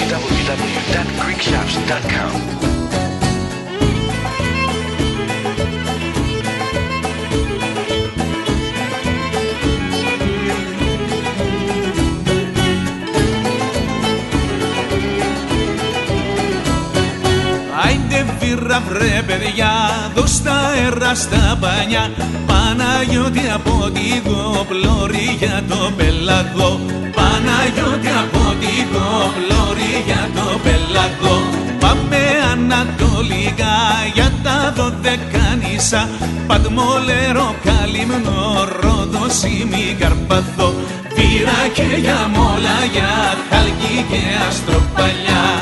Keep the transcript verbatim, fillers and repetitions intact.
double-u double-u double-u dot greek shops dot com. Άιντε βήρα βρε παιδιά, δώσ' τα αέρα στα πανιά. Παναγιώτη από την Κοπλώρη για το πελαγό. Παναγιώτη από την Κοπλώρη για το πελαγό. Πάμε ανατολικά για τα Δωδεκάνησα, Πατμό, Λέρο, Καλυμνό, Ρόδο, Σημί, Καρπαθό. Βήρα και για Μόλα, για Χαλκή και Αστροπαλιά.